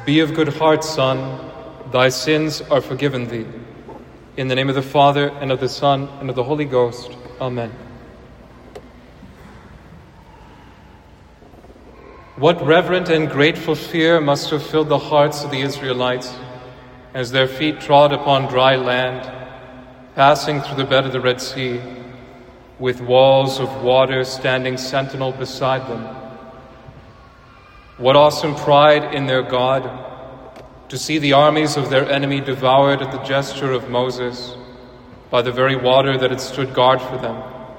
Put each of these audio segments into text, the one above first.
Be of good heart, son, thy sins are forgiven thee. In the name of the Father, and of the Son, and of the Holy Ghost. Amen. What reverent and grateful fear must have filled the hearts of the Israelites as their feet trod upon dry land, passing through the bed of the Red Sea, with walls of water standing sentinel beside them. What awesome pride in their God to see the armies of their enemy devoured at the gesture of Moses by the very water that had stood guard for them.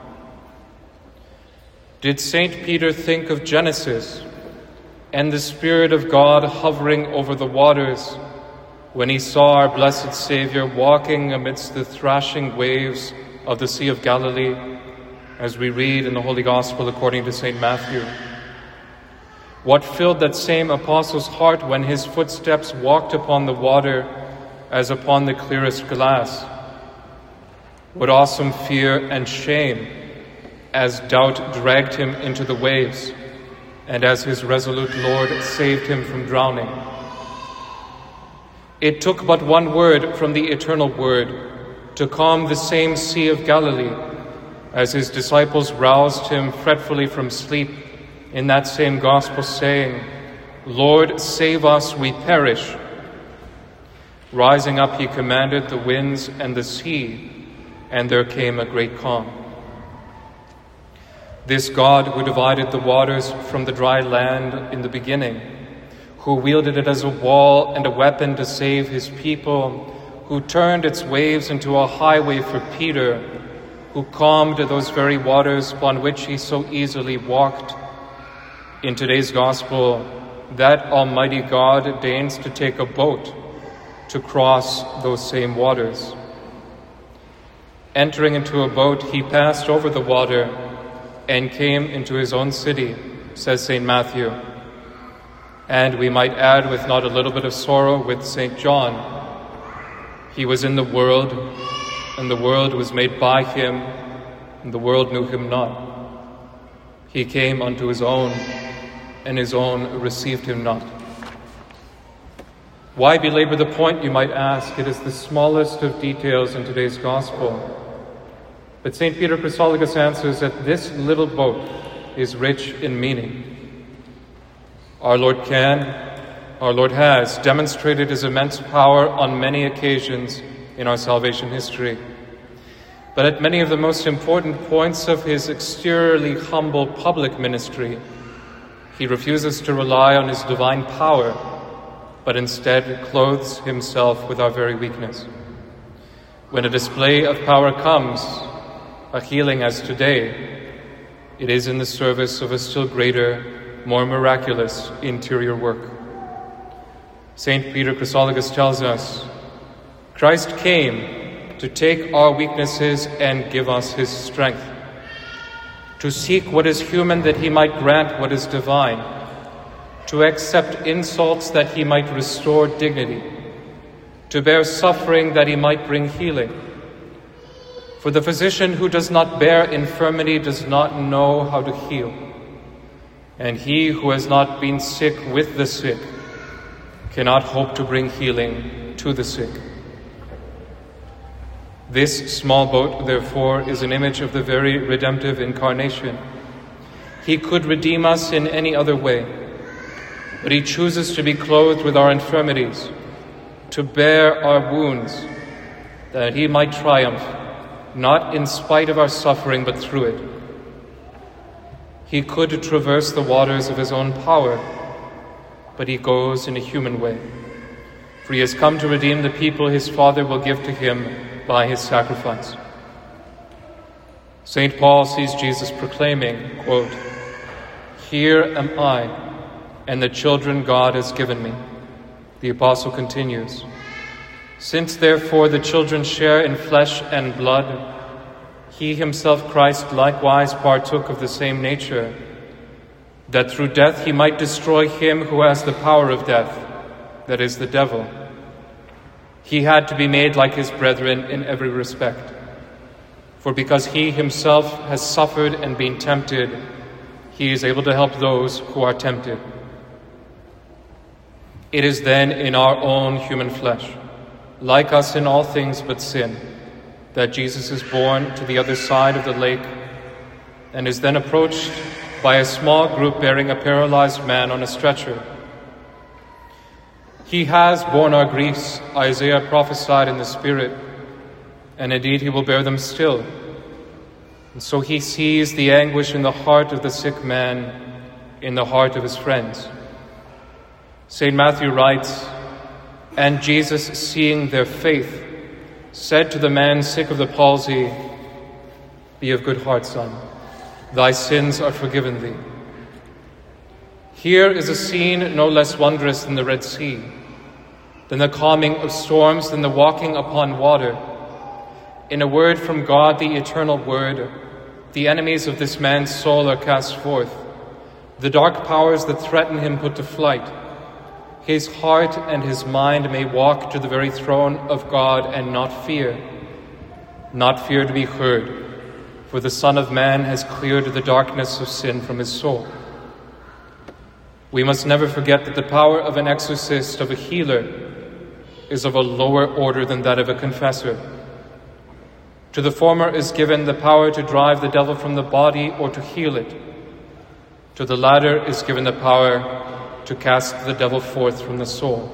Did St. Peter think of Genesis and the Spirit of God hovering over the waters when he saw our blessed Savior walking amidst the thrashing waves of the Sea of Galilee, as we read in the Holy Gospel according to St. Matthew? What filled that same apostle's heart when his footsteps walked upon the water as upon the clearest glass? What awesome fear and shame as doubt dragged him into the waves and as his resolute Lord saved him from drowning. It took but one word from the eternal Word to calm the same Sea of Galilee as his disciples roused him fretfully from sleep in that same gospel, saying, "Lord, save us, we perish." Rising up, he commanded the winds and the sea, and there came a great calm. This God who divided the waters from the dry land in the beginning, who wielded it as a wall and a weapon to save his people, who turned its waves into a highway for Peter, who calmed those very waters upon which he so easily walked. In today's gospel, that Almighty God deigns to take a boat to cross those same waters. Entering into a boat, he passed over the water and came into his own city, says St. Matthew. And we might add, with not a little bit of sorrow, with St. John, he was in the world, and the world was made by him, and the world knew him not. He came unto his own, and his own received him not. Why belabor the point, you might ask? It is the smallest of details in today's gospel. But St. Peter Chrysologus answers that this little boat is rich in meaning. Our Lord has demonstrated his immense power on many occasions in our salvation history. But at many of the most important points of his exteriorly humble public ministry, he refuses to rely on his divine power, but instead clothes himself with our very weakness. When a display of power comes, a healing as today, it is in the service of a still greater, more miraculous interior work. St. Peter Chrysologus tells us, Christ came to take our weaknesses and give us his strength, to seek what is human that he might grant what is divine, to accept insults that he might restore dignity, to bear suffering that he might bring healing. For the physician who does not bear infirmity does not know how to heal, and he who has not been sick with the sick cannot hope to bring healing to the sick. This small boat, therefore, is an image of the very redemptive incarnation. He could redeem us in any other way, but he chooses to be clothed with our infirmities, to bear our wounds, that he might triumph, not in spite of our suffering, but through it. He could traverse the waters of his own power, but he goes in a human way, for he has come to redeem the people his Father will give to him by his sacrifice. St. Paul sees Jesus proclaiming, quote, "Here am I, and the children God has given me." The apostle continues, "Since therefore the children share in flesh and blood, he himself, Christ, likewise partook of the same nature, that through death he might destroy him who has the power of death, that is, the devil. He had to be made like his brethren in every respect. For because he himself has suffered and been tempted, he is able to help those who are tempted. It is then in our own human flesh, like us in all things but sin, that Jesus is borne to the other side of the lake and is then approached by a small group bearing a paralyzed man on a stretcher. He has borne our griefs, Isaiah prophesied in the Spirit, and indeed he will bear them still. And so he sees the anguish in the heart of the sick man, in the heart of his friends. St. Matthew writes, "And Jesus, seeing their faith, said to the man sick of the palsy, 'Be of good heart, son, thy sins are forgiven thee.'" Here is a scene no less wondrous than the Red Sea, than the calming of storms, than the walking upon water. In a word from God, the eternal Word, the enemies of this man's soul are cast forth, the dark powers that threaten him put to flight. His heart and his mind may walk to the very throne of God and not fear to be heard, for the Son of Man has cleared the darkness of sin from his soul. We must never forget that the power of an exorcist, of a healer, is of a lower order than that of a confessor. To the former is given the power to drive the devil from the body or to heal it. To the latter is given the power to cast the devil forth from the soul.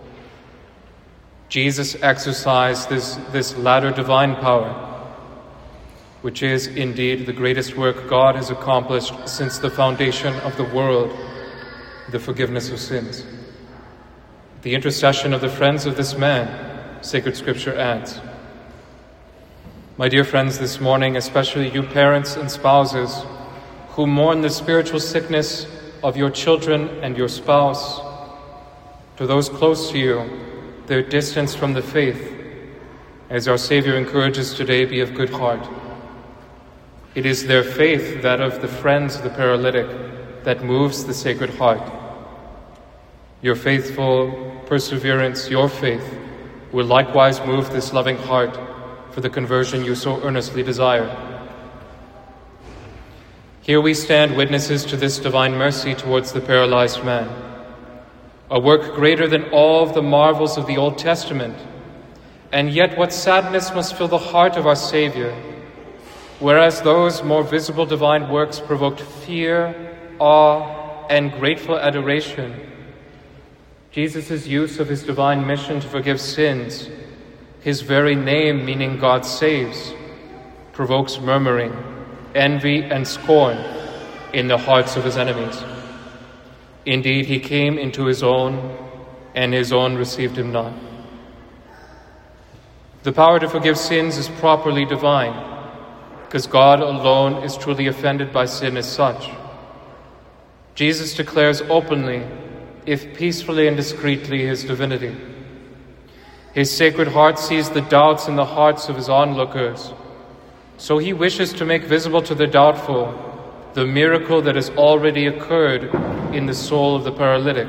Jesus exercised this latter divine power, which is indeed the greatest work God has accomplished since the foundation of the world, the forgiveness of sins. The intercession of the friends of this man, Sacred Scripture adds. My dear friends, this morning, especially you parents and spouses who mourn the spiritual sickness of your children and your spouse, to those close to you, their distance from the faith, as our Savior encourages today, be of good heart. It is their faith, that of the friends of the paralytic, that moves the Sacred Heart. Your faithful perseverance, your faith, will likewise move this loving heart for the conversion you so earnestly desire. Here we stand witnesses to this divine mercy towards the paralyzed man, a work greater than all of the marvels of the Old Testament. And yet what sadness must fill the heart of our Savior, whereas those more visible divine works provoked fear, awe, and grateful adoration. Jesus' use of his divine mission to forgive sins, his very name meaning God saves, provokes murmuring, envy, and scorn in the hearts of his enemies. Indeed, he came into his own, and his own received him not. The power to forgive sins is properly divine, because God alone is truly offended by sin as such. Jesus declares openly, if peacefully and discreetly, his divinity. His Sacred Heart sees the doubts in the hearts of his onlookers, so he wishes to make visible to the doubtful the miracle that has already occurred in the soul of the paralytic.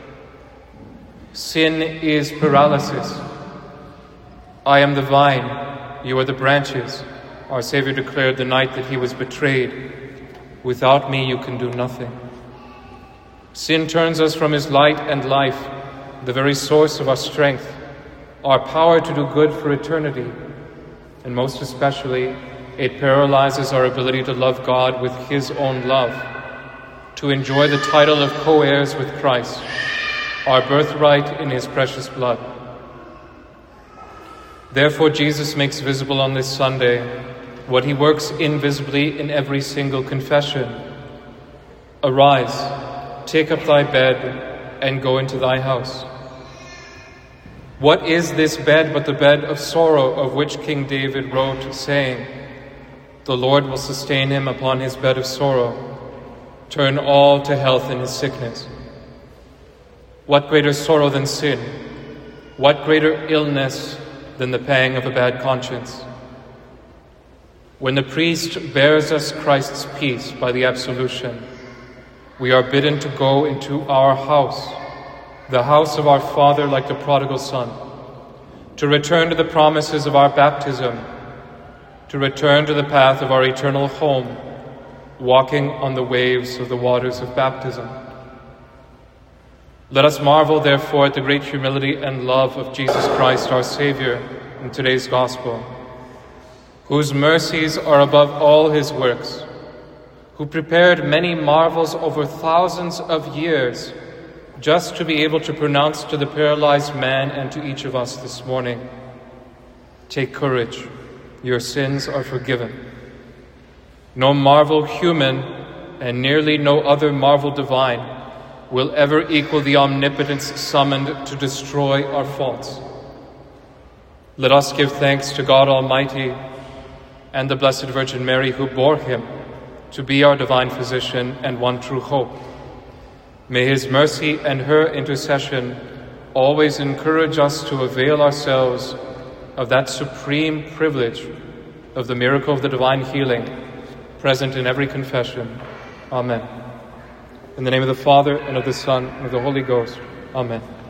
Sin is paralysis. I am the vine, you are the branches, our Savior declared the night that he was betrayed. Without me you can do nothing. Sin turns us from his light and life, the very source of our strength, our power to do good for eternity, and most especially, it paralyzes our ability to love God with his own love, to enjoy the title of co-heirs with Christ, our birthright in his precious blood. Therefore, Jesus makes visible on this Sunday what he works invisibly in every single confession. Arise, take up thy bed, and go into thy house. What is this bed but the bed of sorrow of which King David wrote, saying, the Lord will sustain him upon his bed of sorrow, turn all to health in his sickness. What greater sorrow than sin? What greater illness than the pang of a bad conscience? When the priest bears us Christ's peace by the absolution, we are bidden to go into our house, the house of our Father like the prodigal son, to return to the promises of our baptism, to return to the path of our eternal home, walking on the waves of the waters of baptism. Let us marvel, therefore, at the great humility and love of Jesus Christ, our Savior, in today's Gospel, whose mercies are above all his works, who prepared many marvels over thousands of years just to be able to pronounce to the paralyzed man and to each of us this morning, "Take courage, your sins are forgiven." No marvel human and nearly no other marvel divine will ever equal the omnipotence summoned to destroy our faults. Let us give thanks to God Almighty and the Blessed Virgin Mary, who bore him to be our divine physician and one true hope. May his mercy and her intercession always encourage us to avail ourselves of that supreme privilege of the miracle of the divine healing present in every confession. Amen. In the name of the Father, and of the Son, and of the Holy Ghost. Amen.